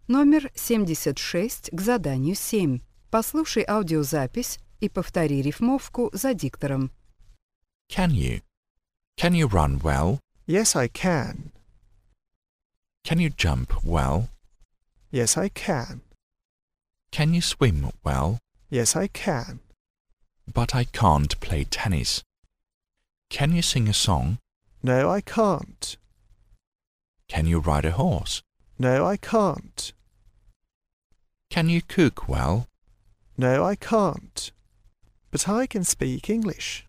Номер 76 к заданию 7. Послушай аудиозапись и повтори рифмовку за диктором. Can you? Can you run well? Yes, I can. Can you jump well? Yes, I can. Can you swim well? Yes, I can. But I can't play tennis. Can you sing a song? No, I can't. Can you ride a horse? No, I can't. Can you cook well? No, I can't. But I can speak English.